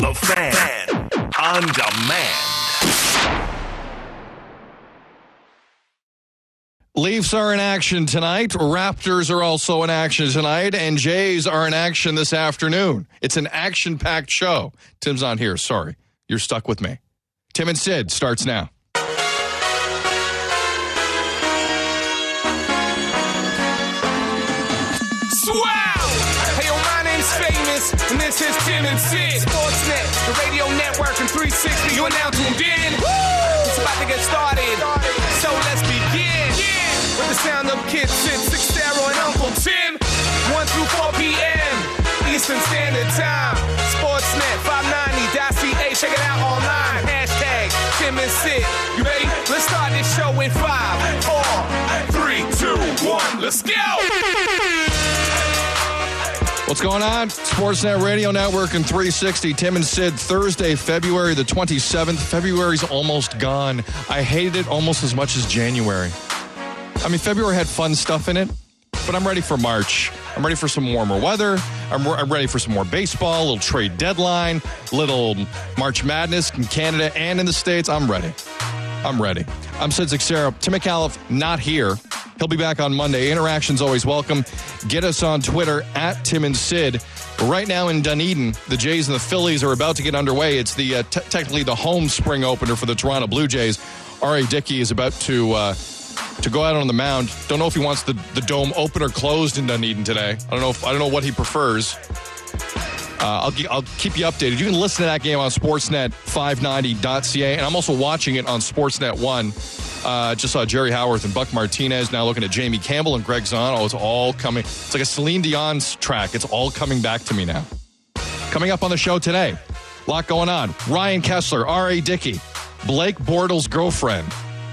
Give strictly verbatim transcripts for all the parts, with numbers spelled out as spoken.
The Fan on demand. Leafs are in action tonight. Raptors are also in action tonight. And Jays are in action this afternoon. It's an action-packed show. Tim's not here. Sorry. You're stuck with me. Tim and Sid starts now. And this is Tim and Sid, Sportsnet, the radio network, and three sixty. You are now tuned in. Woo! It's about to get started. So let's begin. Yeah. With the sound of Kid Sid, Six Darrow, and Uncle Tim. one through four p.m. Eastern Standard Time. Sportsnet, five ninety dot c a. Check it out online. Hashtag Tim and Sid. You ready? Let's start this show in five, four, three, two, one. Let's go. What's going on? Sportsnet Radio Network and three sixty. Tim and Sid, Thursday, February the twenty-seventh. February's almost gone. I hated it almost as much as January. I mean, February had fun stuff in it, but I'm ready for March. I'm ready for some warmer weather. I'm, re- I'm ready for some more baseball, a little trade deadline, little March Madness in Canada and in the States. I'm ready. I'm ready. I'm Sid Zixera. Tim McAuliffe not here. He'll be back on Monday. Interaction's always welcome. Get us on Twitter at Tim and Sid. Right now in Dunedin, the Jays and the Phillies are about to get underway. It's the uh, t- technically the home spring opener for the Toronto Blue Jays. R A. Dickey is about to uh, to go out on the mound. Don't know if he wants the, the dome open or closed in Dunedin today. I don't know if I don't know what he prefers. Uh, I'll, I'll keep you updated. You can listen to that game on Sportsnet five ninety dot c a, and I'm also watching it on Sportsnet one. Uh, just saw Jerry Howarth and Buck Martinez. Now looking at Jamie Campbell and Greg Zahn. Oh, it's all coming. It's like a Celine Dion's track. It's all coming back to me now. Coming up on the show today, a lot going on. Ryan Kessler, R A. Dickey, Blake Bortles' girlfriend,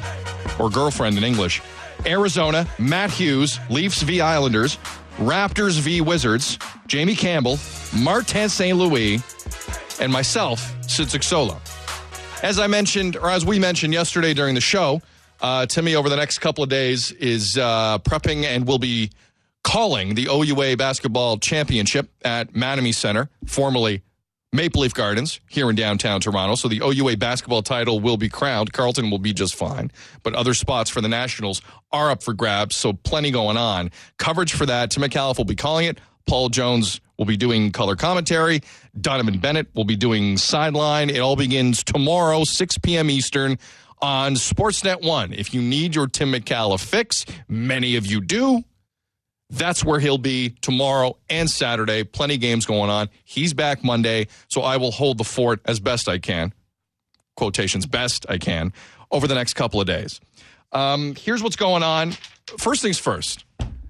or girlfriend in English, Arizona, Matt Hughes, Leafs v. Islanders, Raptors v. Wizards, Jamie Campbell, Martin Saint Louis, and myself, Sid Zixola. As I mentioned, or as we mentioned yesterday during the show, uh, Timmy over the next couple of days is uh, prepping and will be calling the O U A Basketball Championship at Mattamy Center, formerly Maple Leaf Gardens, here in downtown Toronto. So the O U A basketball title will be crowned. Carleton will be just fine. But other spots for the Nationals are up for grabs, so plenty going on. Coverage for that, Tim McAuliffe will be calling it. Paul Jones will be doing color commentary. Donovan Bennett will be doing sideline. It all begins tomorrow, six p.m. Eastern on Sportsnet one. If you need your Tim McAuliffe fix, many of you do, that's where he'll be tomorrow and Saturday. Plenty of games going on. He's back Monday, so I will hold the fort as best I can. Quotations, best I can, over the next couple of days. Um, here's what's going on. First things first.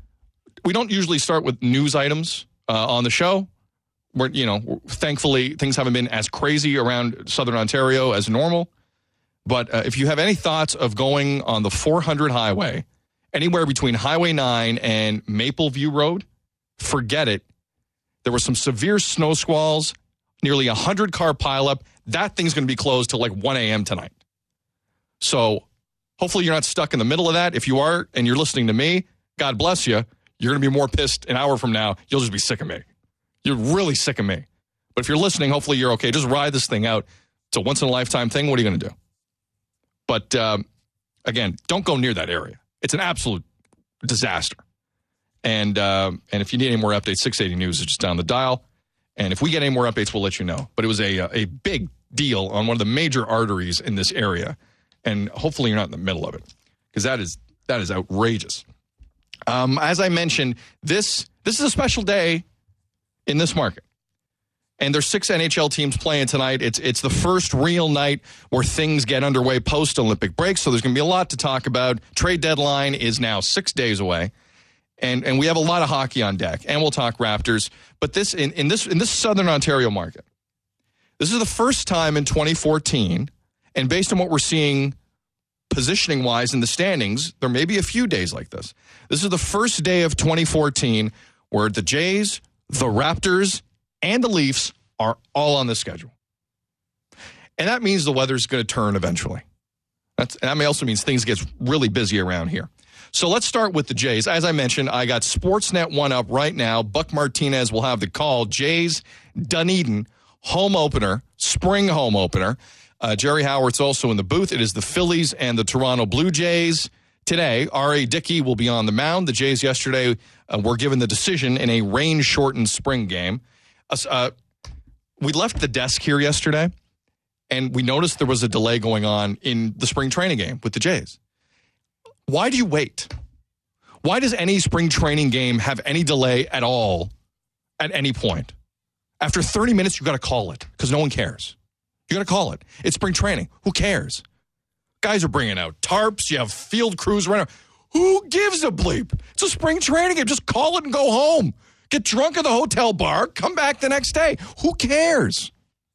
We don't usually start with news items uh, on the show. We're, you know, thankfully, things haven't been as crazy around Southern Ontario as normal. But uh, if you have any thoughts of going on the four hundred highway, anywhere between Highway nine and Mapleview Road, forget it. There were some severe snow squalls, nearly a one hundred car pileup. That thing's going to be closed till like one a.m. tonight. So hopefully you're not stuck in the middle of that. If you are and you're listening to me, God bless you. You're going to be more pissed an hour from now. You'll just be sick of me. You're really sick of me. But if you're listening, hopefully you're okay. Just ride this thing out. It's a once-in-a-lifetime thing. What are you going to do? But, um, again, don't go near that area. It's an absolute disaster. And uh, and if you need any more updates, six eighty News is just down the dial. And if we get any more updates, we'll let you know. But it was a, a big deal on one of the major arteries in this area. And hopefully you're not in the middle of it, because that is that is outrageous. Um, as I mentioned, this this is a special day in this market. And there's six N H L teams playing tonight. It's it's the first real night where things get underway post-Olympic break. So there's going to be a lot to talk about. Trade deadline is now six days away. And and we have a lot of hockey on deck. And we'll talk Raptors. But this in, in this in this Southern Ontario market, this is the first time in twenty fourteen, and based on what we're seeing positioning-wise in the standings, there may be a few days like this. This is the first day of twenty fourteen where the Jays, the Raptors, and the Leafs are all on the schedule. And that means the weather's going to turn eventually. That's, and that may also means things get really busy around here. So let's start with the Jays. As I mentioned, I got Sportsnet one up right now. Buck Martinez will have the call. Jays, Dunedin, home opener, spring home opener. Uh, Jerry Howard's also in the booth. It is the Phillies and the Toronto Blue Jays. Today, R A. Dickey will be on the mound. The Jays yesterday uh, were given the decision in a rain-shortened spring game. Uh, uh, we left the desk here yesterday, and we noticed there was a delay going on in the spring training game with the Jays. Why do you wait? Why does any spring training game have any delay at all at any point? After thirty minutes, you got to call it because no one cares. You got to call it. It's spring training. Who cares? Guys are bringing out tarps. You have field crews running. Who gives a bleep? It's a spring training game. Just call it and go home. Get drunk at the hotel bar. Come back the next day. Who cares?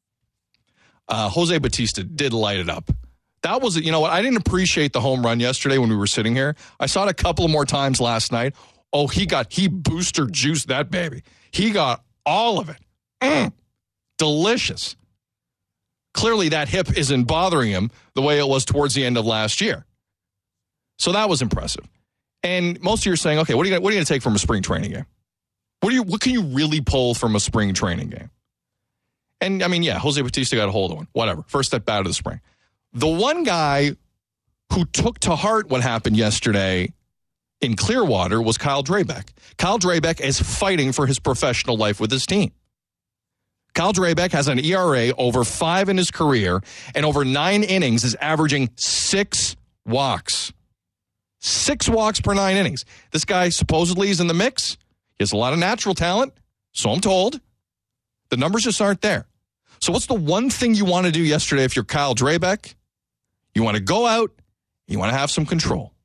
Uh, Jose Bautista did light it up. That was, you know what? I didn't appreciate the home run yesterday when we were sitting here. I saw it a couple of more times last night. Oh, he got, he booster juiced that baby. He got all of it. Mm, delicious. Clearly that hip isn't bothering him the way it was towards the end of last year. So that was impressive. And most of you are saying, okay, what are you what are you going to take from a spring training game? What do you what can you really pull from a spring training game? And I mean, yeah, Jose Bautista got a hold of one. Whatever. First step out of the spring. The one guy who took to heart what happened yesterday in Clearwater was Kyle Drabek. Kyle Drabek is fighting for his professional life with his team. Kyle Drabek has an E R A over five in his career, and over nine innings is averaging six walks. Six walks per nine innings. This guy supposedly is in the mix. He has a lot of natural talent, so I'm told. The numbers just aren't there. So what's the one thing you want to do yesterday if you're Kyle Drabek? You want to go out, you want to have some control.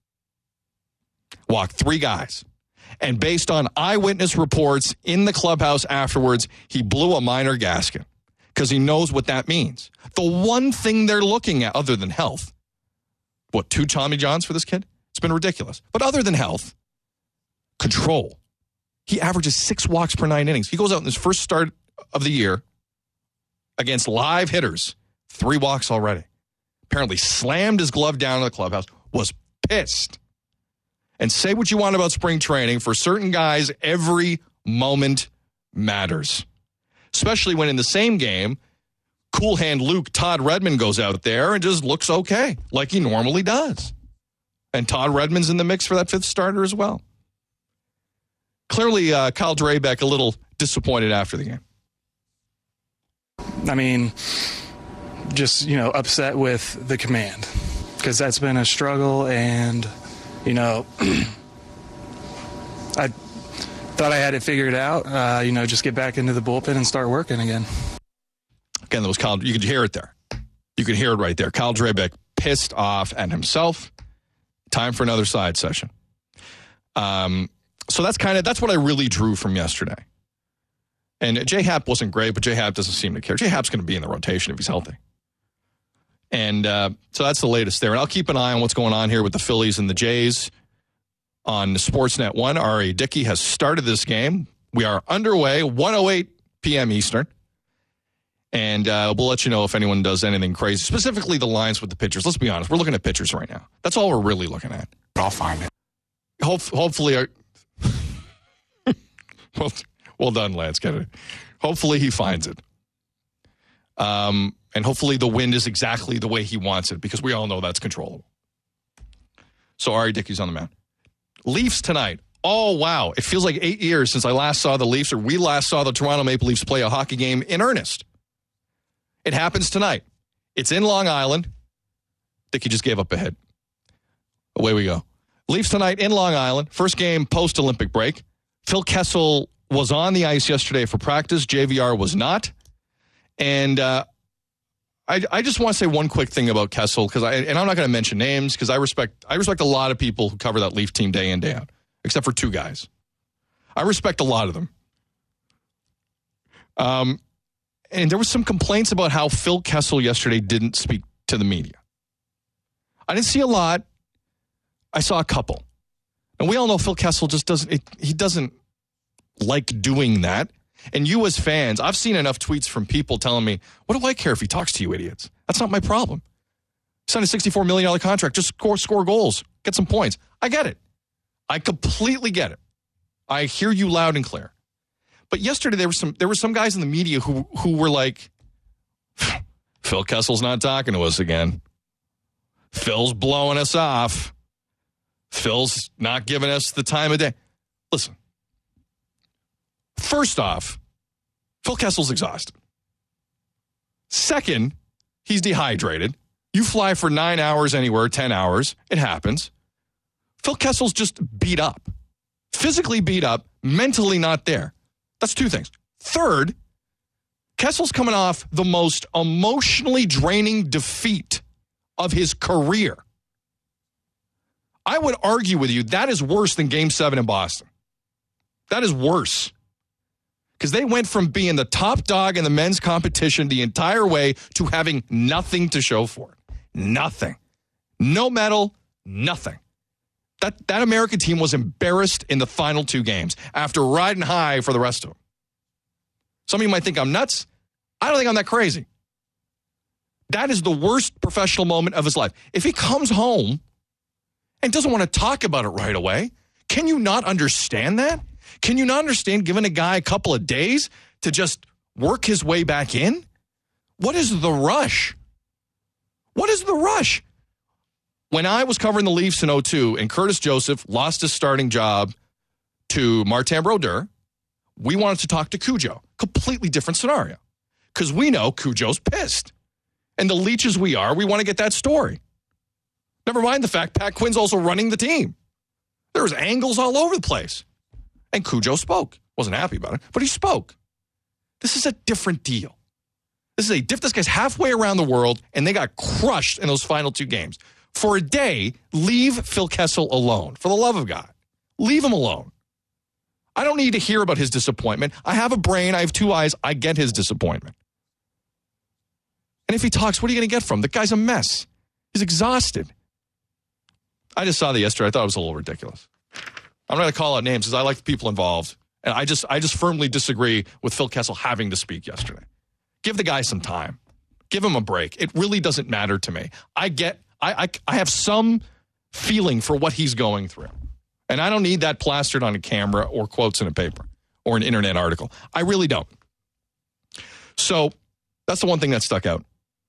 Walk three guys. And based on eyewitness reports in the clubhouse afterwards, he blew a minor gasket because he knows what that means. The one thing they're looking at, other than health, what, two Tommy Johns for this kid? It's been ridiculous. But other than health, control. He averages six walks per nine innings. He goes out in his first start of the year against live hitters, three walks already. Apparently slammed his glove down in the clubhouse, was pissed. And say what you want about spring training, for certain guys, every moment matters. Especially when in the same game, cool hand Luke Todd Redmond goes out there and just looks okay, like he normally does. And Todd Redmond's in the mix for that fifth starter as well. Clearly, uh, Kyle Drabek a little disappointed after the game. I mean, just, you know, upset with the command because that's been a struggle, and you know, I thought I had it figured out, uh, you know, just get back into the bullpen and start working again. Again, that was Kyle. You could hear it there. You could hear it right there. Kyle Drabek pissed off at himself. Time for another side session. Um, so that's kind of, that's what I really drew from yesterday. And J Happ wasn't great, but J Happ doesn't seem to care. J Happ's going to be in the rotation if he's healthy. And uh, so that's the latest there. And I'll keep an eye on what's going on here with the Phillies and the Jays on Sportsnet one. R A. Dickey has started this game. We are underway, one oh eight p.m. Eastern. And uh, we'll let you know if anyone does anything crazy, specifically the lines with the pitchers. Let's be honest. We're looking at pitchers right now. That's all we're really looking at. I'll find it. Hope, hopefully. I, well, well done, Lance Kennedy. Hopefully he finds it. Um, and hopefully the wind is exactly the way he wants it, because we all know that's controllable. So R A. Dickey's on the mound. Leafs tonight. Oh, wow. It feels like eight years since I last saw the Leafs, or we last saw the Toronto Maple Leafs play a hockey game in earnest. It happens tonight. It's in Long Island. Dickey just gave up a hit. Away we go. Leafs tonight in Long Island. First game post-Olympic break. Phil Kessel was on the ice yesterday for practice. J V R was not. And uh, I, I just want to say one quick thing about Kessel, because I and I'm not going to mention names because I respect I respect a lot of people who cover that Leaf team day in, day out, except for two guys. I respect a lot of them. Um, and there was some complaints about how Phil Kessel yesterday didn't speak to the media. I didn't see a lot. I saw a couple. And we all know Phil Kessel just doesn't, it, he doesn't like doing that. And you as fans, I've seen enough tweets from people telling me, what do I care if he talks to you idiots? That's not my problem. Signed a sixty-four million dollars contract. Just score, score goals. Get some points. I get it. I completely get it. I hear you loud and clear. But yesterday there were some there were some guys in the media who who were like, Phil Kessel's not talking to us again. Phil's blowing us off. Phil's not giving us the time of day. Listen, first off, Phil Kessel's exhausted. Second, he's dehydrated. You fly for nine hours anywhere, ten hours. It happens. Phil Kessel's just beat up. Physically beat up, mentally not there. That's two things. Third, Kessel's coming off the most emotionally draining defeat of his career. I would argue with you that is worse than Game seven in Boston. That is worse. Because they went from being the top dog in the men's competition the entire way to having nothing to show for it. Nothing. No medal, nothing. That, that American team was embarrassed in the final two games after riding high for the rest of them. Some of you might think I'm nuts. I don't think I'm that crazy. That is the worst professional moment of his life. If he comes home and doesn't want to talk about it right away, can you not understand that? Can you not understand giving a guy a couple of days to just work his way back in? What is the rush? What is the rush? When I was covering the Leafs in oh two and Curtis Joseph lost his starting job to Martin Brodeur, we wanted to talk to Cujo. Completely different scenario. Because we know Cujo's pissed. And the leeches we are, we want to get that story. Never mind the fact Pat Quinn's also running the team. There was angles all over the place. And Cujo spoke. Wasn't happy about it, but he spoke. This is a different deal. This is a diff. This guy's halfway around the world, and they got crushed in those final two games. For a day, leave Phil Kessel alone. For the love of God, leave him alone. I don't need to hear about his disappointment. I have a brain. I have two eyes. I get his disappointment. And if he talks, what are you going to get from him? The guy's a mess. He's exhausted. I just saw that yesterday. I thought it was a little ridiculous. I'm not going to call out names because I like the people involved. And I just I just firmly disagree with Phil Kessel having to speak yesterday. Give the guy some time. Give him a break. It really doesn't matter to me. I get, I, I, I have some feeling for what he's going through. And I don't need that plastered on a camera or quotes in a paper or an internet article. I really don't. So that's the one thing that stuck out.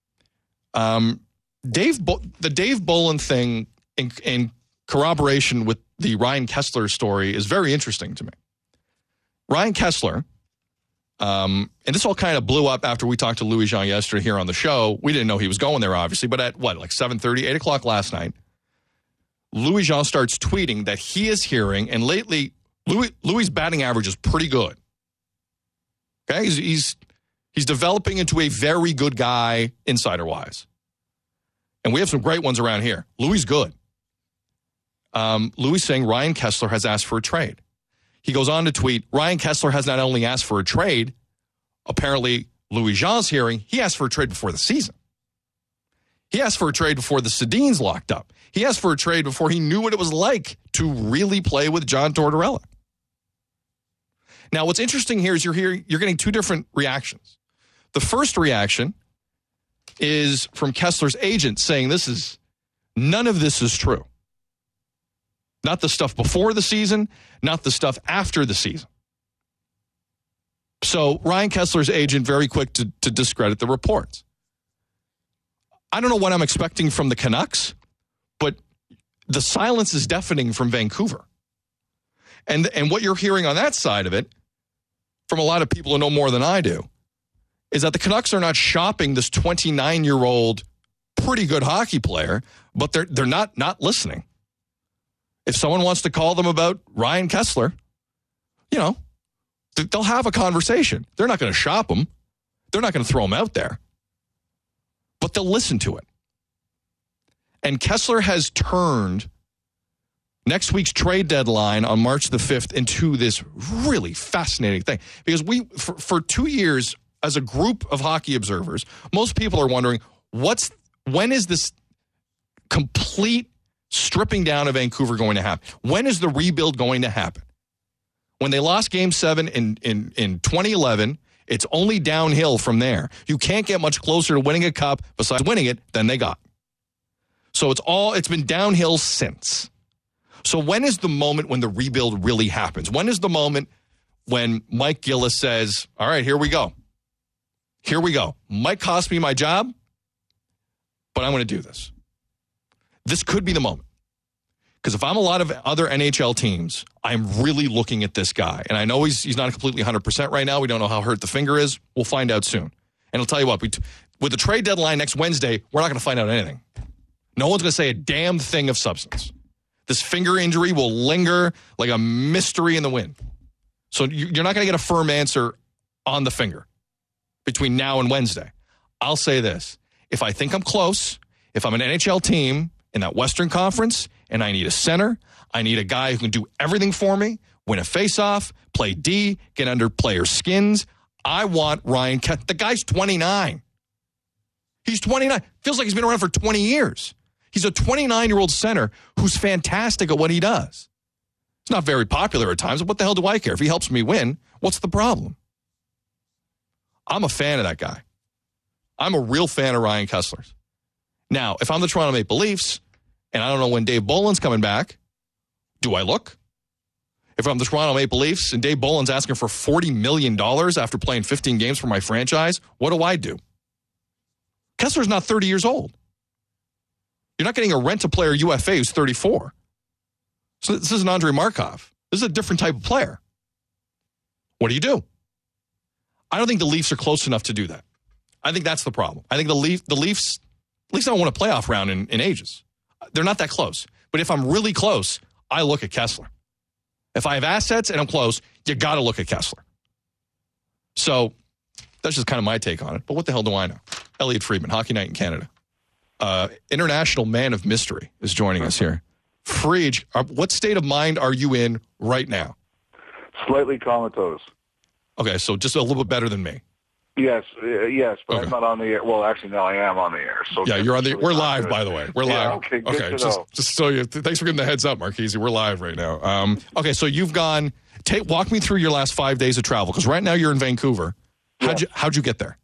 Um, Dave, Bo- the Dave Bolin thing in, in corroboration with the Ryan Kessler story is very interesting to me. Ryan Kessler, um, and this all kind of blew up after we talked to Louis Jean yesterday here on the show. We didn't know he was going there, obviously, but at what, like seven thirty, eight o'clock last night, Louis Jean starts tweeting that he is hearing, and lately, Louis Louis' batting average is pretty good. Okay, he's he's he's developing into a very good guy insider-wise. And we have some great ones around here. Louis good. Um, Louis saying Ryan Kessler has asked for a trade. He goes on to tweet, Ryan Kessler has not only asked for a trade, apparently Louis Jean's hearing, he asked for a trade before the season. He asked for a trade before the Sedins locked up. He asked for a trade before he knew what it was like to really play with John Tortorella. Now, what's interesting here is you're hearing, you're getting two different reactions. The first reaction is from Kessler's agent saying this is, none of this is true. Not the stuff before the season, not the stuff after the season. So Ryan Kessler's agent very quick to, to discredit the reports. I don't know what I'm expecting from the Canucks, but the silence is deafening from Vancouver. And, and what you're hearing on that side of it, from a lot of people who know more than I do, is that the Canucks are not shopping this twenty-nine-year-old pretty good hockey player, but they're they're not not listening. If someone wants to call them about Ryan Kessler, you know, they'll have a conversation. They're not going to shop him. They're not going to throw him out there. But they'll listen to it. And Kessler has turned next week's trade deadline on March the fifth into this really fascinating thing. Because we, for, for two years, as a group of hockey observers, most people are wondering, what's when is this complete stripping down of Vancouver going to happen? When is the rebuild going to happen? When they lost Game seven in, in, in twenty eleven, it's only downhill from there. You can't get much closer to winning a cup besides winning it than they got. So it's all it's been downhill since. So when is the moment when the rebuild really happens? When is the moment when Mike Gillis says, all right, here we go. Here we go. Mike cost me my job. but I'm going to do this. This could be the moment. Because if I'm a lot of other N H L teams, I'm really looking at this guy. And I know he's he's not completely one hundred percent right now. We don't know how hurt the finger is. We'll find out soon. And I'll tell you what, we, with the trade deadline next Wednesday, we're not going to find out anything. No one's going to say a damn thing of substance. This finger injury will linger like a mystery in the wind. So you're not going to get a firm answer on the finger between now and Wednesday. I'll say this. If I think I'm close, if I'm an N H L team in that Western Conference and I need a center, I need a guy who can do everything for me, win a faceoff, play D, get under players' skins, I want Ryan Kesler. The guy's twenty-nine. He's twenty-nine. Feels like he's been around for twenty years. He's a twenty-nine-year-old center who's fantastic at what he does. It's not very popular at times, but what the hell do I care? If he helps me win, what's the problem? I'm a fan of that guy. I'm a real fan of Ryan Kesler's. Now, if I'm the Toronto Maple Leafs, and I don't know when Dave Bolland's coming back, do I look? If I'm the Toronto Maple Leafs and Dave Bolland's asking for forty million dollars after playing fifteen games for my franchise, what do I do? Kessler's not thirty years old. You're not getting a rent-a-player U F A who's thirty-four. So this isn't Andrei Markov. This is a different type of player. What do you do? I don't think the Leafs are close enough to do that. I think that's the problem. I think the Leaf, the Leafs, Leafs don't win a playoff round in, in ages. They're not that close. But if I'm really close, I look at Kesler. If I have assets and I'm close, you got to look at Kesler. So that's just kind of my take on it. But what the hell do I know? Elliot Friedman, Hockey Night in Canada. Uh, international man of mystery is joining us here. Friedge, what state of mind are you in right now? Slightly comatose. Okay, so just a little bit better than me. Yes, uh, yes, but okay. I'm not on the air. Well, actually, no, I am on the air. So yeah, you're on the. We're live, by the way. We're yeah, live. Okay, good okay, to just, know. just so you. Thanks for giving the heads up, Marchese. We're live right now. Um, okay, so you've gone. Take walk me through your last five days of travel because right now you're in Vancouver. How'd yeah. you How'd you get there?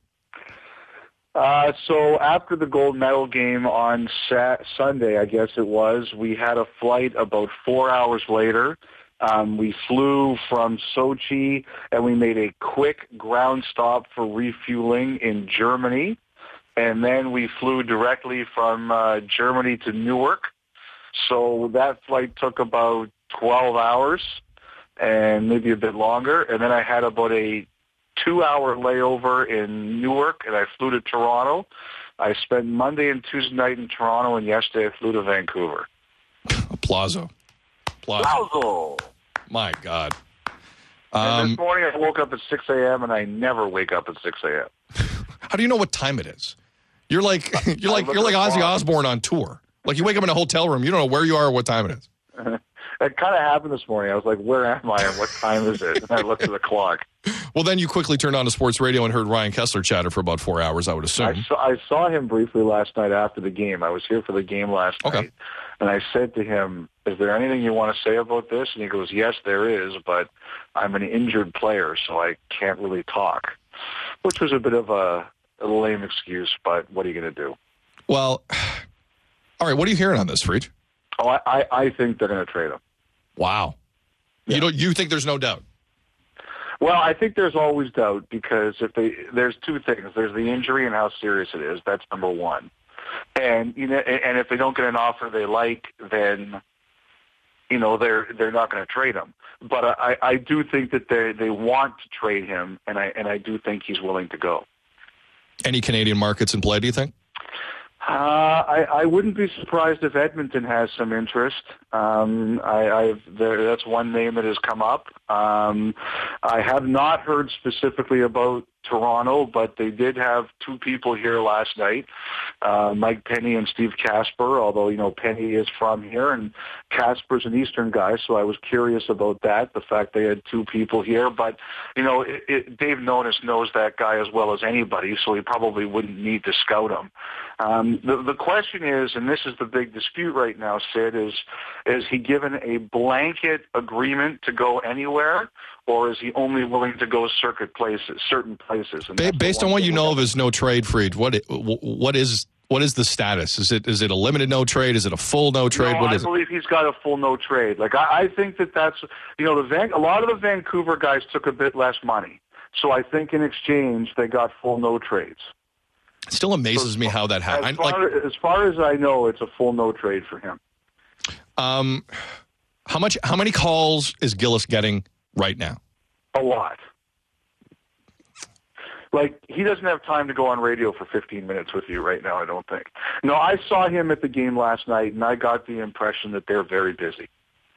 Uh, so after the gold medal game on Sat- Sunday, I guess it was, we had a flight about four hours later. Um, we flew from Sochi, and we made a quick ground stop for refueling in Germany. And then we flew directly from uh, Germany to Newark. So that flight took about twelve hours and maybe a bit longer. And then I had about a two-hour layover in Newark, and I flew to Toronto. I spent Monday and Tuesday night in Toronto, and yesterday I flew to Vancouver. Plazo. Plazo. My God. And Um, this morning I woke up at six a.m. and I never wake up at six a.m. how do you know what time it is? You're like you're like look you're like at the Ozzy clock. Osbourne on tour. Like you wake up in a hotel room, you don't know where you are or what time it is. It kind of happened this morning. I was like, where am I and what time is it? And I looked at the clock. Well, then you quickly turned on to sports radio and heard Ryan Kesler chatter for about four hours, I would assume. I saw, I saw him briefly last night after the game. I was here for the game last Okay. night. And I said to him, is there anything you want to say about this? And he goes, yes, there is, but I'm an injured player, so I can't really talk, which was a bit of a, a lame excuse, but what are you going to do? Well, all right, what are you hearing on this, Friedge? Oh, I, I, I think they're going to trade him. Wow. Yeah. You don't you think there's no doubt? Well, I think there's always doubt because if they there's two things. There's the injury and how serious it is. That's number one. And you know, and if they don't get an offer they like, then you know they're they're not going to trade him. But I, I do think that they they want to trade him, and I and I do think he's willing to go. Any Canadian markets in play, do you think? Uh, I, I wouldn't be surprised if Edmonton has some interest. Um, I, I've, there, that's one name that has come up. Um, I have not heard specifically about Toronto, but they did have two people here last night, uh, Mike Penny and Steve Casper, although, you know, Penny is from here and Casper's an Eastern guy, so I was curious about that, the fact they had two people here. But, you know, it, it, Dave Nonis knows that guy as well as anybody, so he probably wouldn't need to scout him. Um, the, the question is, and this is the big dispute right now, Sid, is is he given a blanket agreement to go anywhere, or is he only willing to go circuit places, certain places? And Ba- based on what you know of his no trade, Fried, what what is what is the status? Is it is it a limited no trade? Is it a full no trade? No, what I is believe he's got a full no trade. Like I, I think that that's you know the Van, a lot of the Vancouver guys took a bit less money, so I think in exchange they got full no trades. Still amazes So, me how that As happened. far, Like, as far as I know, it's a full no trade for him. um, how much? How many calls is Gillis getting right now? A lot. Like, he doesn't have time to go on radio for fifteen minutes with you right now, I don't think. No, I saw him at the game last night, and I got the impression that they're very busy.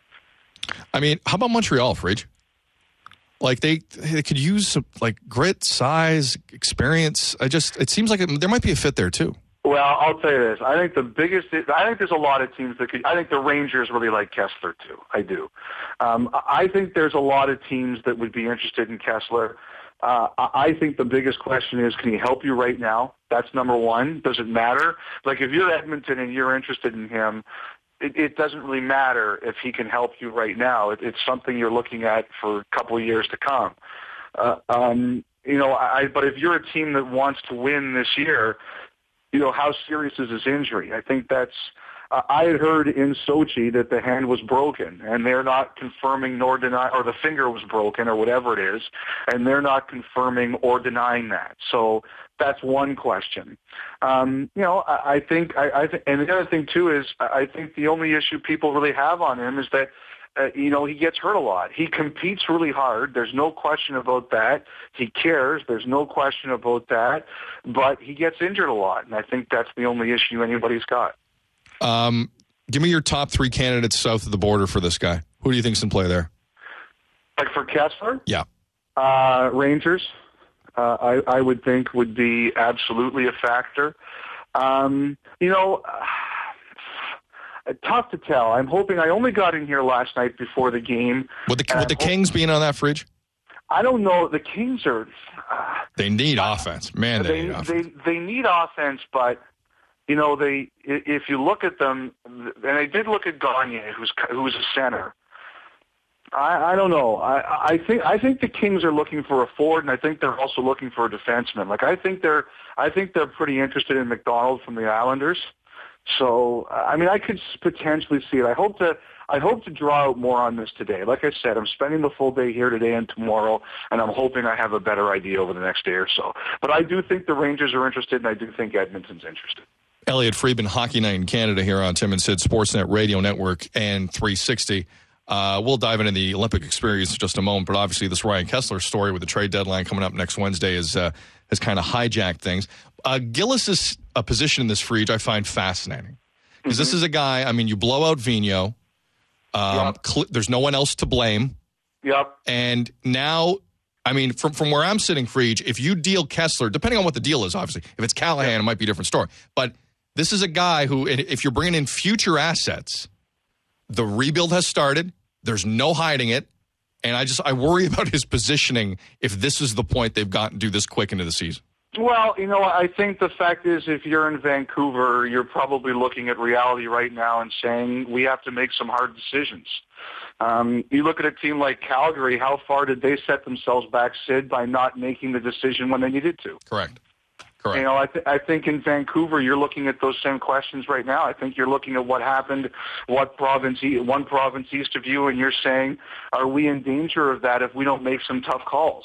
I mean, how about Montreal, Fridge? Like, they they could use some, like, grit, size, experience. I just, it seems like it, there might be a fit there, too. Well, I'll tell you this. I think the biggest, I think there's a lot of teams that could, I think the Rangers really like Kessler, too. I do. Um, I think there's a lot of teams that would be interested in Kessler. Uh, I think the biggest question is, can he help you right now? That's number one. Does it matter? Like, if you're Edmonton and you're interested in him, it, it doesn't really matter if he can help you right now. It, it's something you're looking at for a couple of years to come. Uh, um, you know, I, but if you're a team that wants to win this year, you know, how serious is his injury? I think that's, uh, I had heard in Sochi that the hand was broken, and they're not confirming nor denying, or the finger was broken, or whatever it is, and they're not confirming or denying that. So that's one question. Um, you know, I, I think, I, I th- and the other thing too is, I think the only issue people really have on him is that, uh, you know, he gets hurt a lot. He competes really hard. There's no question about that. He cares. There's no question about that. But he gets injured a lot, and I think that's the only issue anybody's got. Um, give me your top three candidates south of the border for this guy. Who do you think's in play there? Like for Kessler? Yeah. Uh, Rangers, uh, I, I would think would be absolutely a factor. Um, you know, uh, tough to tell. I'm hoping, I only got in here last night before the game. Would the, would the Kings be in on that, Fridge? I don't know. The Kings are... Uh, they need offense. Man, they, they need offense. They, they need offense, but... You know, they if you look at them, and I did look at Gagne, who's who's a center. I, I don't know. I, I think I think the Kings are looking for a forward, and I think they're also looking for a defenseman. Like I think they're I think they're pretty interested in McDonald from the Islanders. So I mean, I could potentially see it. I hope to I hope to draw out more on this today. Like I said, I'm spending the full day here today and tomorrow, and I'm hoping I have a better idea over the next day or so. But I do think the Rangers are interested, and I do think Edmonton's interested. Elliot Friedman, Hockey Night in Canada here on Tim and Sid, Sportsnet Radio Network, and three sixty. Uh, we'll dive into the Olympic experience in just a moment, but obviously this Ryan Kessler story with the trade deadline coming up next Wednesday is, uh, has kind of hijacked things. Uh, Gillis' uh, position in this Fridge I find fascinating. Because mm-hmm. this is a guy, I mean, you blow out Vigneault. Um, yep. cl- there's no one else to blame. Yep. And now... I mean, from from where I'm sitting, Friedge, if you deal Kessler, depending on what the deal is, obviously, if it's Callahan, yeah. it might be a different story. But this is a guy who, if you're bringing in future assets, the rebuild has started. There's no hiding it. And I just, I worry about his positioning if this is the point they've gotten to this quick into the season. Well, you know, I think the fact is if you're in Vancouver, you're probably looking at reality right now and saying we have to make some hard decisions. Um, you look at a team like Calgary, how far did they set themselves back, Sid, by not making the decision when they needed to? Correct. Correct. You know, I, th- I think in Vancouver, you're looking at those same questions right now. I think you're looking at what happened, what province, one province east of you, and you're saying, are we in danger of that if we don't make some tough calls?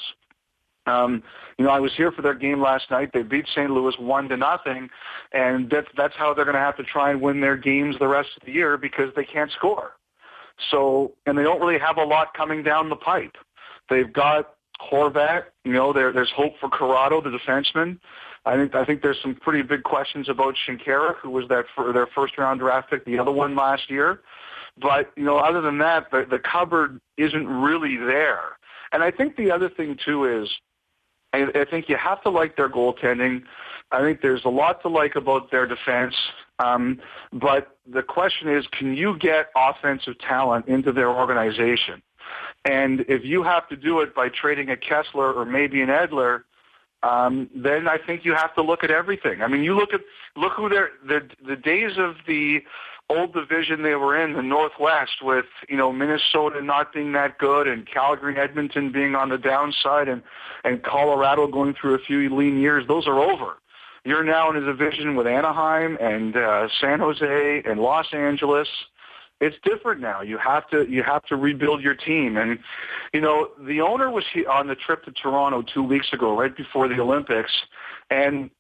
Um, you know, I was here for their game last night. They beat Saint Louis one to nothing, and that's that's how they're going to have to try and win their games the rest of the year because they can't score. So, and they don't really have a lot coming down the pipe. They've got Horvat. You know, there, there's hope for Corrado, the defenseman. I think I think there's some pretty big questions about Shinkarik, who was that for their first round draft pick, the other one last year. But you know, other than that, the, the cupboard isn't really there. And I think the other thing too is, I, I think you have to like their goaltending. I think there's a lot to like about their defense. Um, but the question is, can you get offensive talent into their organization? And if you have to do it by trading a Kessler or maybe an Edler, um, then I think you have to look at everything. I mean, you look at look who they're the the days of the old division they were in, the Northwest, with you know Minnesota not being that good and Calgary, Edmonton being on the downside, and and Colorado going through a few lean years. Those are over. You're now in a division with Anaheim and uh, San Jose and Los Angeles. It's different now. You have to you have to rebuild your team. And you know the owner was on the trip to Toronto two weeks ago, right before the Olympics, and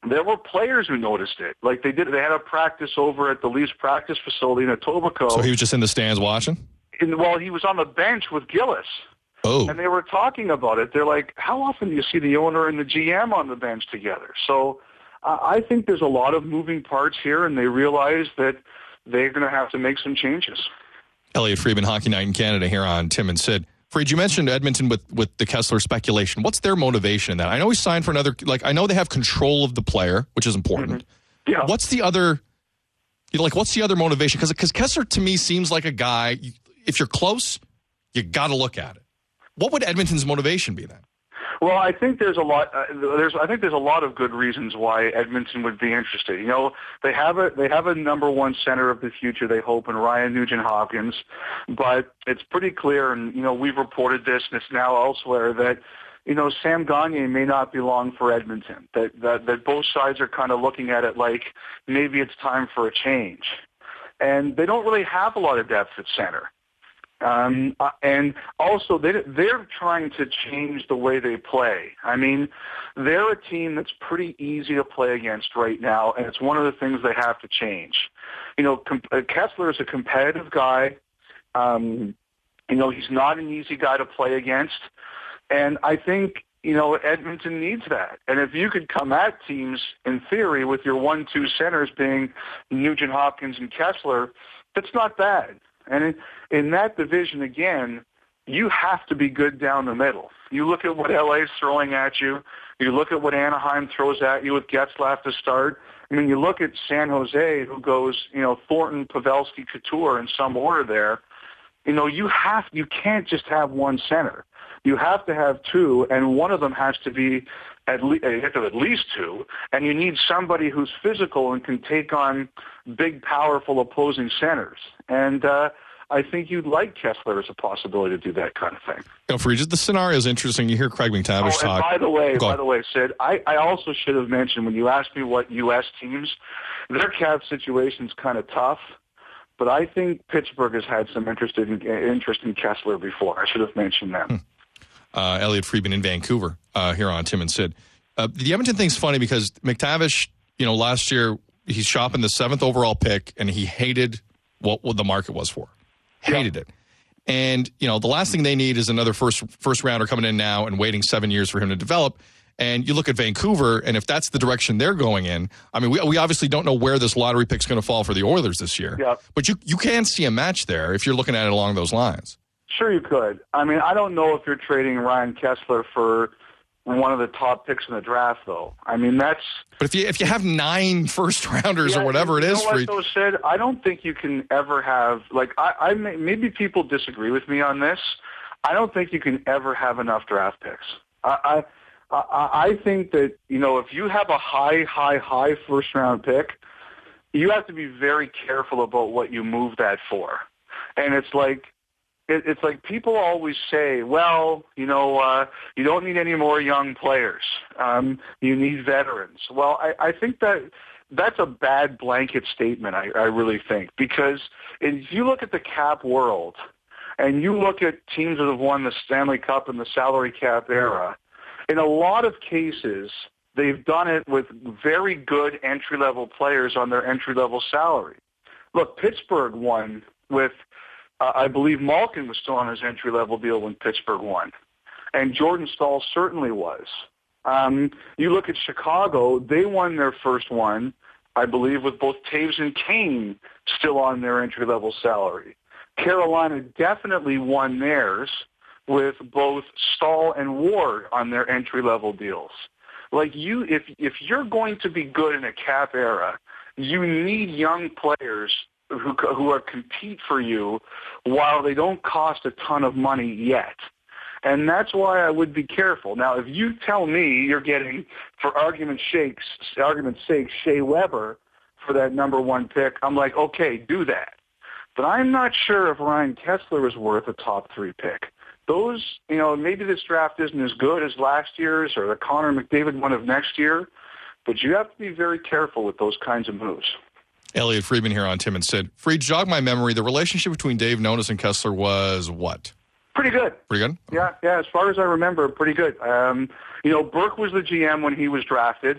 there were players who noticed it. Like they did, they had a practice over at the Leafs practice facility in Etobicoke. So he was just in the stands watching? And, well, he was on the bench with Gillis. Oh. And they were talking about it. They're like, how often do you see the owner and the G M on the bench together? So uh, I think there's a lot of moving parts here, and they realize that they're going to have to make some changes. Elliot Friedman, Hockey Night in Canada, here on Tim and Sid. Fried, you mentioned Edmonton with, with the Kessler speculation. What's their motivation in that? I know he signed for another, like, I know they have control of the player, which is important. Mm-hmm. Yeah. What's the other, you know, like, what's the other motivation? Because because Kessler, to me, seems like a guy, if you're close, you got to look at it. What would Edmonton's motivation be then? Well, I think there's a lot. Uh, there's, I think there's a lot of good reasons why Edmonton would be interested. You know, they have a they have a number one center of the future. They hope in Ryan Nugent-Hopkins, but it's pretty clear, and you know, we've reported this, and it's now elsewhere that you know Sam Gagner may not be long for Edmonton. That that that both sides are kind of looking at it like maybe it's time for a change, and they don't really have a lot of depth at center. Um, uh, and also, they, they're trying to change the way they play. I mean, they're a team that's pretty easy to play against right now, and it's one of the things they have to change. You know, com- uh, Kessler is a competitive guy. Um, you know, he's not an easy guy to play against. And I think, you know, Edmonton needs that. And if you could come at teams, in theory, with your one two centers being Nugent-Hopkins and Kessler, that's not bad. And in, in that division, again, you have to be good down the middle. You look at what L A's throwing at you. You look at what Anaheim throws at you with Getzlaf to start. I mean, you look at San Jose, who goes, you know, Thornton, Pavelski, Couture in some order there. You know, you have, you can't just have one center. You have to have two, and one of them has to be at least, you have to have at least two, and you need somebody who's physical and can take on big, powerful opposing centers. And uh, I think you'd like Kessler as a possibility to do that kind of thing. You know, for just the scenario is interesting. You hear Craig McTavish oh, talk. By the way, Go by on. the way, Sid, I, I also should have mentioned when you asked me what U S teams, their cap situation's kind of tough. But I think Pittsburgh has had some interest in, interest in Kessler before. I should have mentioned them. Hmm. Uh, Elliot Friedman in Vancouver uh, here on Tim and Sid. Uh, the Edmonton thing's funny because McTavish, you know, last year he's shopping the seventh overall pick and he hated what, what the market was for. Hated yeah. it. And, you know, the last thing they need is another first first rounder coming in now and waiting seven years for him to develop. And you look at Vancouver, and if that's the direction they're going in, I mean, we we obviously don't know where this lottery pick's going to fall for the Oilers this year. Yeah. But you you can see a match there if you're looking at it along those lines. Sure you could. I mean, I don't know if you're trading Ryan Kessler for one of the top picks in the draft, though. I mean, that's... But if you if you have nine first-rounders yeah, or whatever it you is... know what, for though, Sid? I don't think you can ever have... Like, I, I may, maybe people disagree with me on this. I don't think you can ever have enough draft picks. I, I, I, I think that, you know, if you have a high, high, high first-round pick, you have to be very careful about what you move that for. And it's like... It's like people always say, well, you know, uh, you don't need any more young players. Um, you need veterans. Well, I, I think that that's a bad blanket statement, I, I really think, because if you look at the cap world and you look at teams that have won the Stanley Cup in the salary cap era, in a lot of cases, they've done it with very good entry-level players on their entry-level salary. Look, Pittsburgh won with... Uh, I believe Malkin was still on his entry-level deal when Pittsburgh won, and Jordan Staal certainly was. Um, you look at Chicago; they won their first one, I believe, with both Taves and Kane still on their entry-level salary. Carolina definitely won theirs with both Staal and Ward on their entry-level deals. Like you, if if you're going to be good in a cap era, you need young players who who are compete for you while they don't cost a ton of money yet. And that's why I would be careful. Now, if you tell me you're getting, for argument's sake, argument's sake, Shea Weber for that number one pick, I'm like, okay, do that. But I'm not sure if Ryan Kessler is worth a top three pick. Those, you know, maybe this draft isn't as good as last year's or the Connor McDavid one of next year, but you have to be very careful with those kinds of moves. Elliot Friedman here on Tim and Sid. Fried, jog my memory. The relationship between Dave Nonis and Kessler was what? Pretty good. Pretty good? Yeah, yeah. As far as I remember, pretty good. Um, you know, Burke was the G M when he was drafted.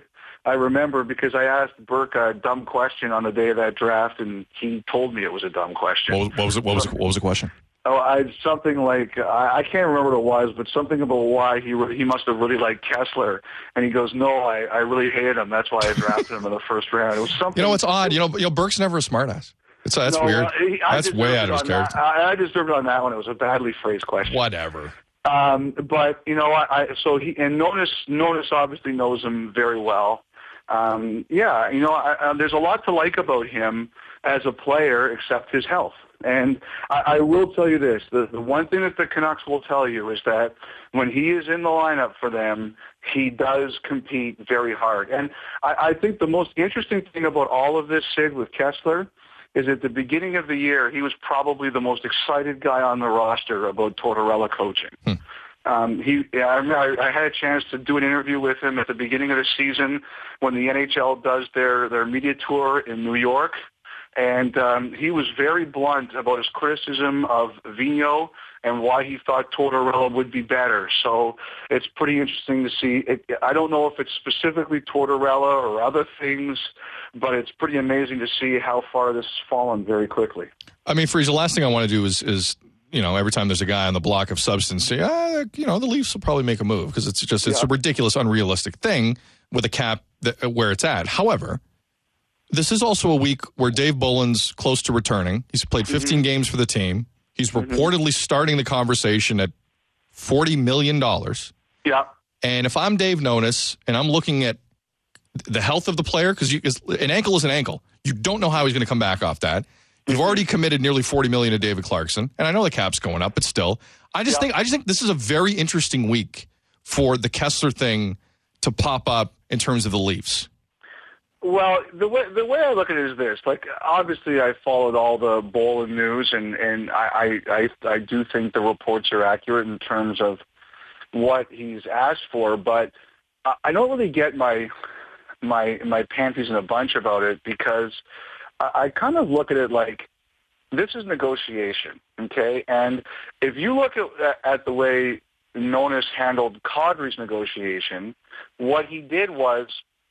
I remember because I asked Burke a dumb question on the day of that draft, and he told me it was a dumb question. What, what was it? What was it, what was the question? Oh, I something like I, I can't remember what it was, but something about why he re- he must have really liked Kessler, and he goes, "No, I, I really hated him. That's why I drafted him in the first round." It was something. You know, it's odd. You know, you know, Burke's never a smartass. It's that's no, weird. Uh, he, that's way out of his character. That, I, I deserved it on that one. It was a badly phrased question. Whatever. Um, but you know, I, I so he and Nonis Nonis obviously knows him very well. Um, yeah, you know, I, uh, there's a lot to like about him as a player, except his health. And I, I will tell you this: the, the one thing that the Canucks will tell you is that when he is in the lineup for them, he does compete very hard. And I, I think the most interesting thing about all of this, Sid, with Kessler, is at the beginning of the year, he was probably the most excited guy on the roster about Tortorella coaching. Hmm. Um, he, yeah, I remember I, I had a chance to do an interview with him at the beginning of the season when the N H L does their, their media tour in New York. And um, he was very blunt about his criticism of Vigneault and why he thought Tortorella would be better. So it's pretty interesting to see. It, I don't know if it's specifically Tortorella or other things, but it's pretty amazing to see how far this has fallen very quickly. I mean, Freeze, the last thing I want to do is, is you know, every time there's a guy on the block of substance, say, ah, you know, the Leafs will probably make a move because it's just it's yeah. a ridiculous, unrealistic thing with a cap that, where it's at. However, this is also a week where Dave Bolland's close to returning. He's played fifteen mm-hmm. games for the team. He's mm-hmm. reportedly starting the conversation at forty million dollars. Yeah. And if I'm Dave Nonis and I'm looking at the health of the player, because an ankle is an ankle. You don't know how he's going to come back off that. You've mm-hmm. already committed nearly forty million dollars to David Clarkson. And I know the cap's going up, but still. I just yeah. think I just think this is a very interesting week for the Kessler thing to pop up in terms of the Leafs. Well, the way the way I look at it is this: like, obviously, I followed all the Bolland news, and and I, I I I do think the reports are accurate in terms of what he's asked for. But I don't really get my my my panties in a bunch about it because I, I kind of look at it like this is negotiation, okay? And if you look at at the way Nonis handled Kadri's negotiation, what he did was,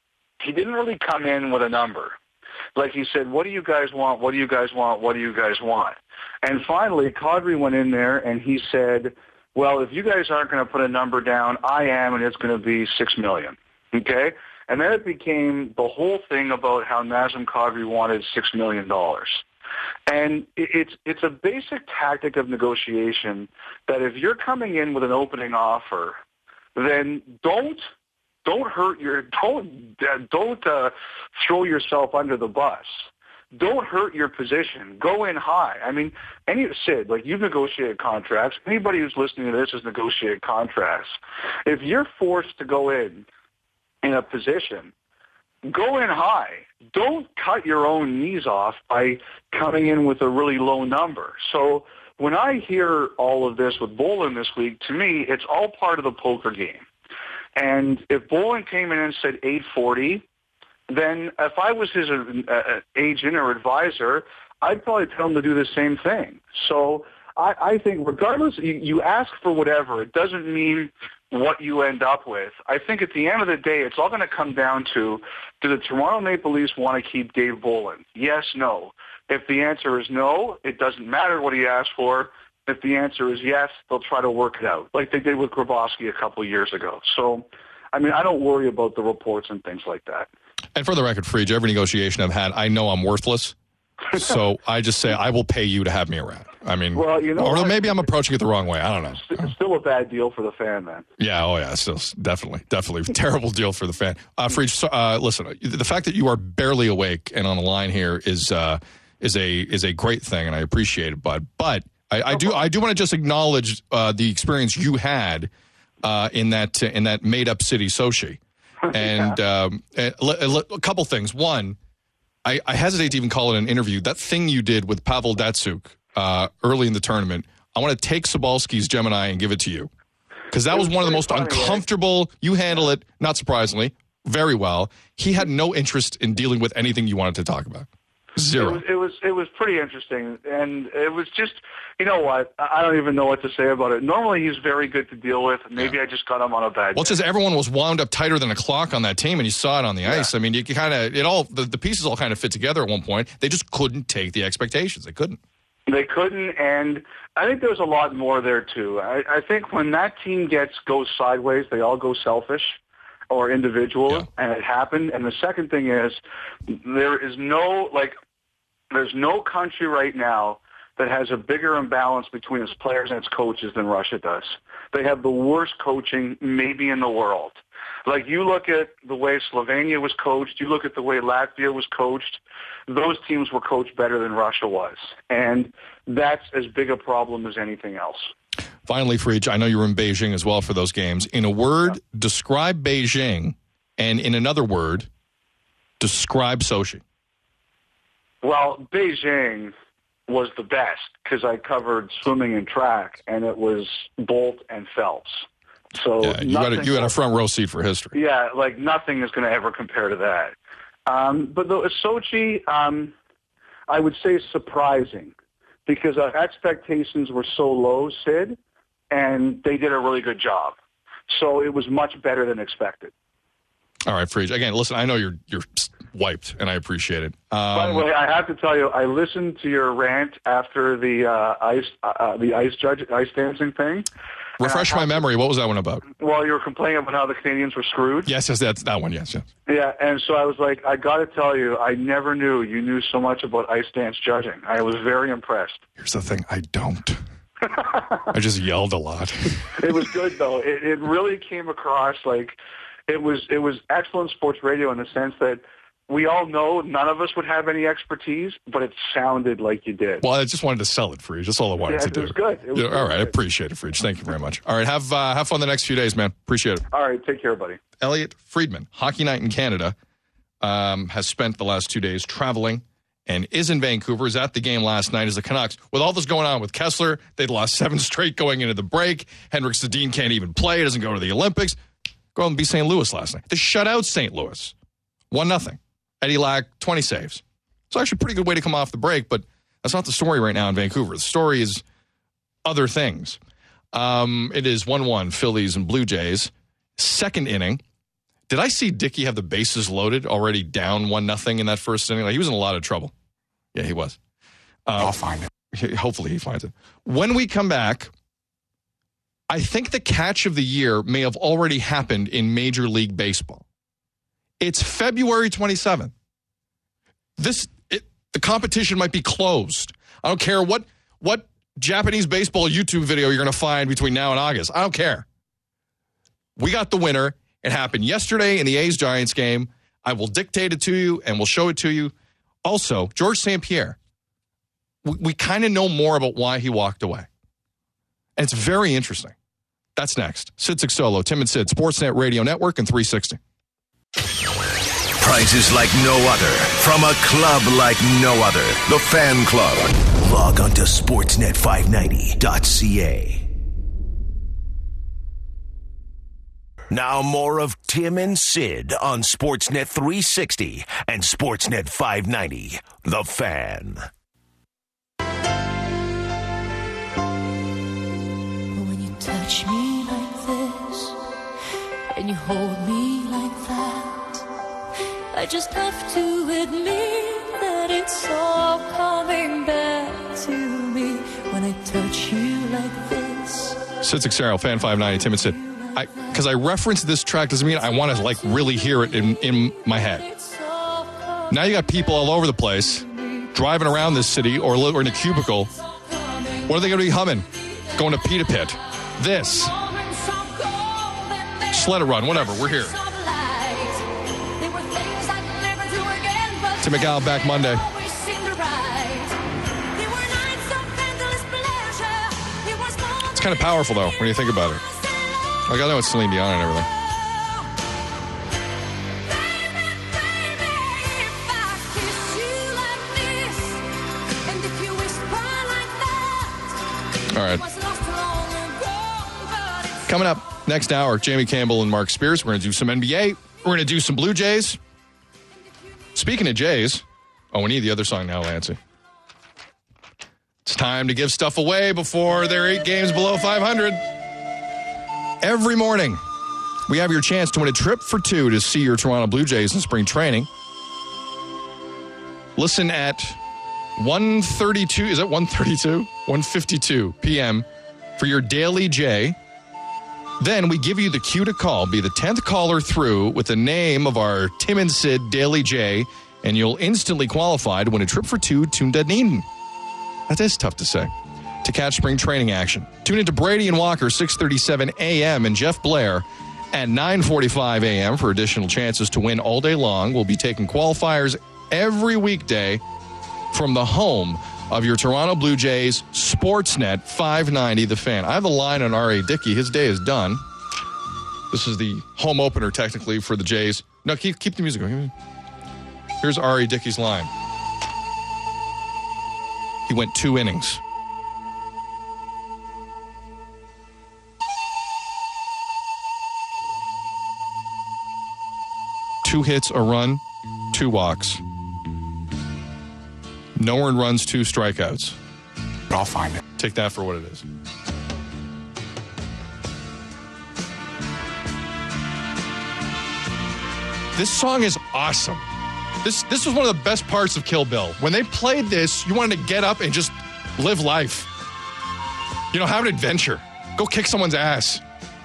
he didn't really come in with a number. Like he said, what do you guys want? What do you guys want? What do you guys want? And finally, Kadri went in there and he said, well, if you guys aren't going to put a number down, I am, and it's going to be six million dollars. Okay? And then it became the whole thing about how Nazem Kadri wanted six million dollars. And it's it's a basic tactic of negotiation that if you're coming in with an opening offer, then don't Don't hurt your don't don't uh, throw yourself under the bus. Don't hurt your position. Go in high. I mean, any Sid, like you've negotiated contracts. Anybody who's listening to this has negotiated contracts. If you're forced to go in in a position, go in high. Don't cut your own knees off by coming in with a really low number. So when I hear all of this with Bolland this week, to me, it's all part of the poker game. And if Bolland came in and said eight forty, then if I was his uh, agent or advisor, I'd probably tell him to do the same thing. So I, I think regardless, you, you ask for whatever. It doesn't mean what you end up with. I think at the end of the day, it's all going to come down to, do the Toronto Maple Leafs want to keep Dave Bolland? Yes, no. If the answer is no, it doesn't matter what he asked for. If the answer is yes, they'll try to work it out, like they did with Grabowski a couple of years ago. So, I mean, I don't worry about the reports and things like that. And for the record, Freege, every negotiation I've had, I know I'm worthless. So I just say, I will pay you to have me around. I mean, well, you know, or maybe I'm approaching it the wrong way. I don't know. It's still a bad deal for the fan, man. Yeah, oh yeah, still definitely, definitely terrible deal for the fan. Uh, Freege, uh, listen, the fact that you are barely awake and on the line here is uh, is a is a great thing, and I appreciate it, bud. But I, I do I do want to just acknowledge uh, the experience you had uh, in that uh, in that made up city Sochi, and yeah. um, a, a, a couple things. One, I, I hesitate to even call it an interview. That thing you did with Pavel Datsyuk uh, early in the tournament, I want to take Sobalski's Gemini and give it to you, because that was, was one of the most funny, uncomfortable. Right? You handle it, not surprisingly, very well. He had no interest in dealing with anything you wanted to talk about. Zero. It was, it was it was pretty interesting, and it was just, you know what? I don't even know what to say about it. Normally, he's very good to deal with. Maybe yeah. I just got him on a bad. Well, it's just everyone was wound up tighter than a clock on that team, and you saw it on the yeah. ice. I mean, you kind of it all the, the pieces all kind of fit together at one point. They just couldn't take the expectations. They couldn't. They couldn't, and I think there's a lot more there too. I, I think when that team gets goes sideways, they all go selfish or individual, yeah. and it happened. And the second thing is, there is no, like, there's no country right now that has a bigger imbalance between its players and its coaches than Russia does. They have the worst coaching maybe in the world. Like, you look at the way Slovenia was coached, you look at the way Latvia was coached, those teams were coached better than Russia was. And that's as big a problem as anything else. Finally, Friedge, I know you were in Beijing as well for those games. In a word, yeah. describe Beijing, and in another word, describe Sochi. Well, Beijing was the best because I covered swimming and track, and it was Bolt and Phelps. So yeah, you got a, you got a front row seat for history. Yeah, like nothing is going to ever compare to that. Um, but the Sochi, um, I would say surprising because our expectations were so low, Sid, and they did a really good job. So it was much better than expected. All right, Friedge. Again, listen, I know you're you're wiped, and I appreciate it. Um, By the way, I have to tell you, I listened to your rant after the uh, ice uh, the ice judge ice dancing thing. Refresh my memory. What was that one about? Well, you were complaining about how the Canadians were screwed. Yes, yes, that's that one. Yes, yes. Yeah, and so I was like, I got to tell you, I never knew you knew so much about ice dance judging. I was very impressed. Here's the thing, I don't. I just yelled a lot. It was good though. It, it really came across like it was it was excellent sports radio in the sense that we all know none of us would have any expertise, but it sounded like you did. Well, I just wanted to sell it for you. That's all I wanted yeah, to do. It was good. It was yeah, all right, good. I appreciate it, Friedge. Thank you very much. All right, have uh, have fun the next few days, man. Appreciate it. All right, take care, buddy. Elliot Friedman, Hockey Night in Canada, um, has spent the last two days traveling and is in Vancouver. Is at the game last night as the Canucks. With all this going on with Kessler, they'd lost seven straight going into the break. Henrik Sedin can't even play. Doesn't go to the Olympics. Go out and beat Saint Louis last night. They shut out Saint Louis. one nothing. Eddie Lack, twenty saves. It's actually a pretty good way to come off the break, but that's not the story right now in Vancouver. The story is other things. Um, it is one one, Phillies and Blue Jays. Second inning. Did I see Dickey have the bases loaded, already down one nothing in that first inning? Like, he was in a lot of trouble. Yeah, he was. Uh, I'll find it. Hopefully he finds it. When we come back, I think the catch of the year may have already happened in Major League Baseball. It's February twenty-seventh. This it, the competition might be closed. I don't care what what Japanese baseball YouTube video you're going to find between now and August. I don't care. We got the winner. It happened yesterday in the A's-Giants game. I will dictate it to you, and we'll show it to you. Also, George Saint Pierre, we, we kind of know more about why he walked away. And it's very interesting. That's next. Sid Sixolo, Tim and Sid, Sportsnet Radio Network, and three sixty. Prizes like no other from a club like no other. The Fan Club. Log on to sportsnet five ninety dot c a. Now more of Tim and Sid on Sportsnet three sixty and Sportsnet five ninety. The Fan. When you touch me like this and you hold me like that, I just have to admit that it's all coming back to me when I touch you like this. Sid Sixero, Fan five ninety, Tim and Sid. Because I, I reference this track doesn't mean I want to like really hear it in, in my head. Now you got people all over the place driving around this city or, li- or in a cubicle. What are they going to be humming? Going to Pita Pit. This. Just let it run. Whatever. We're here. Tim McGowan back Monday. It's kind of powerful, though, when you think about it. Like, I know it's Celine Dion and everything. All right. Coming up next hour, Jamie Campbell and Mark Spears. We're going to do some N B A. We're going to do some Blue Jays. Speaking of Jays, Oh, we need the other song now, Lancey. It's time to give stuff away before they're eight games below five hundred. Every morning, we have your chance to win a trip for two to see your Toronto Blue Jays in spring training. Listen at one thirty-two, is it one thirty-two? one fifty-two p.m. for your Daily J. Then we give you the cue to call. Be the tenth caller through with the name of our Tim and Sid Daily J, and you'll instantly qualify to win a trip for two to Dunedin. That is tough to say. To catch spring training action. Tune into Brady and Walker, six thirty-seven a.m. and Jeff Blair at nine forty-five a.m. for additional chances to win all day long. We'll be taking qualifiers every weekday from the home of your Toronto Blue Jays, Sportsnet five ninety The Fan. I have a line on R A. Dickey. His day is done. This is the home opener, technically, for the Jays. No, keep, keep the music going. Here's R A. Dickey's line. He went two innings. Two hits, a run, two walks. No earned runs, two strikeouts. I'll find it. Take that for what it is. This song is awesome. This this was one of the best parts of Kill Bill. When they played this, you wanted to get up and just live life. You know, have an adventure. Go kick someone's ass.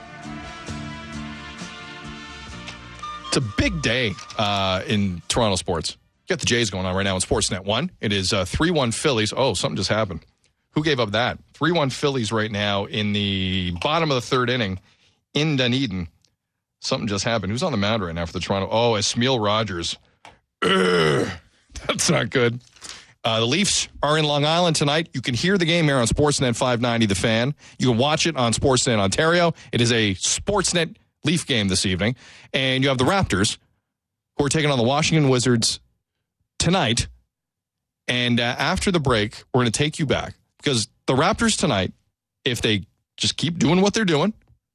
It's a big day uh, in Toronto sports. You got the Jays going on right now on Sportsnet one. It is uh, three one Phillies. Oh, something just happened. Who gave up that? three one Phillies right now in the bottom of the third inning in Dunedin. Something just happened. Who's on the mound right now for the Toronto? Oh, Esmil Rogers. Ugh, that's not good. Uh, the Leafs are in Long Island tonight. You can hear the game here on Sportsnet five ninety The Fan. You can watch it on Sportsnet Ontario. It is a Sportsnet Leaf game this evening. And you have the Raptors, who are taking on the Washington Wizards tonight. And uh, after the break, we're going to take you back. Because the Raptors tonight, if they just keep doing what they're doing,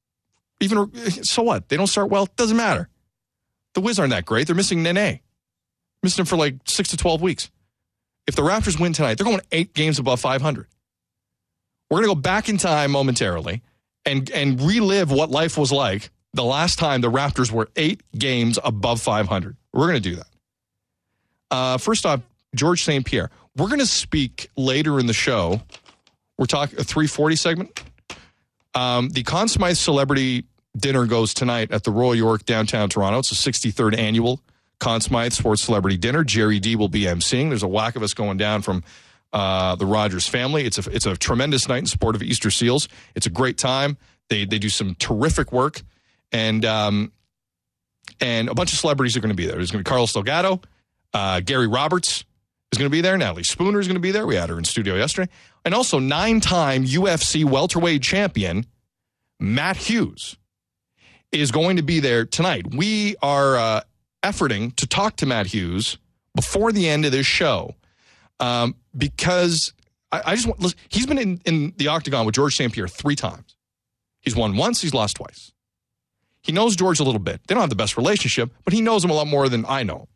even so what? They don't start well, doesn't matter. The Wiz aren't that great. They're missing Nene. Missing him for like six to twelve weeks. If the Raptors win tonight, they're going eight games above five hundred. We're going to go back in time momentarily and, and relive what life was like the last time the Raptors were eight games above five hundred. We're going to do that. Uh, first off, George Saint Pierre. We're going to speak later in the show. We're talking a three forty segment. Um, the Conn Smythe Celebrity Dinner goes tonight at the Royal York, downtown Toronto. It's the sixty-third annual Conn Smythe Sports Celebrity Dinner. Jerry D will be emceeing. There's a whack of us going down from uh, the Rogers family. It's a it's a tremendous night in support of Easter Seals. It's a great time. They they do some terrific work, and um, and a bunch of celebrities are going to be there. There's going to be Carlos Delgado, uh, Gary Roberts is going to be there. Natalie Spooner is going to be there. We had her in studio yesterday, and also nine-time U F C welterweight champion Matt Hughes is going to be there tonight. We are uh, efforting to talk to Matt Hughes before the end of this show um, because I, I just want, listen, he's been in, in the octagon with George Saint Pierre three times. He's won once, he's lost twice. He knows George a little bit. They don't have the best relationship, but he knows him a lot more than I know.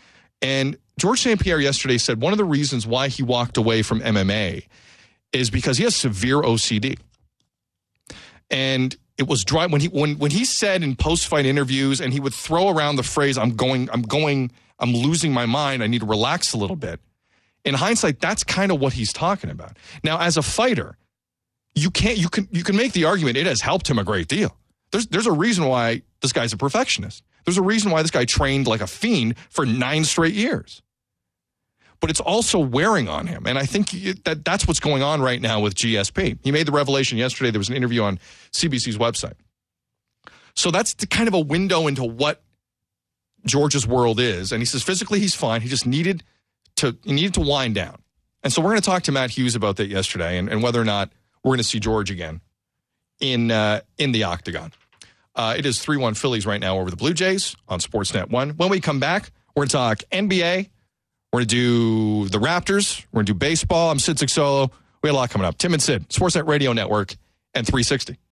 And George Saint Pierre yesterday said one of the reasons why he walked away from M M A is because he has severe O C D. And it was dry when he when when he said in post-fight interviews, and he would throw around the phrase, I'm going, I'm going, I'm losing my mind, I need to relax a little bit. In hindsight, that's kind of what he's talking about. Now, as a fighter, you can't you can you can make the argument it has helped him a great deal. There's there's a reason why this guy's a perfectionist. There's a reason why this guy trained like a fiend for nine straight years. But it's also wearing on him. And I think that that's what's going on right now with G S P. He made the revelation yesterday. There was an interview on C B C's website. So that's the kind of a window into what George's world is. And he says physically he's fine. He just needed to he needed to wind down. And so we're going to talk to Matt Hughes about that yesterday and, and whether or not we're going to see George again in uh, in the octagon. Uh, it is three one Phillies right now over the Blue Jays on Sportsnet one. When we come back, we're going to talk N B A. We're going to do the Raptors. We're going to do baseball. I'm Sid Sixolo. We had a lot coming up. Tim and Sid, Sportsnet Radio Network, and three sixty.